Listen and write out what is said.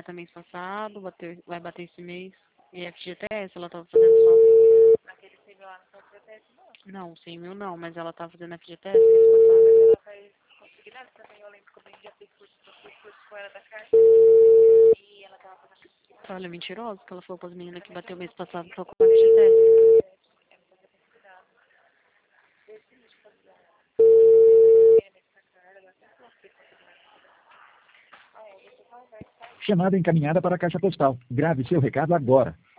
meta mês passado, vai bater esse mês. E FGTS, ela tava fazendo só. Naquele nível lá no FGTS, Não, 100 mil não, mas ela tava fazendo FGTS mês passado. ela vai conseguir nada também. Eu lembro que eu já fiz curso com ela da Caixa. E ela tava fazendo FGTS. Olha, mentirosa, que ela falou pras meninas que bateu mês passado só com FGTS. Chamada encaminhada para a caixa postal. Grave seu recado agora.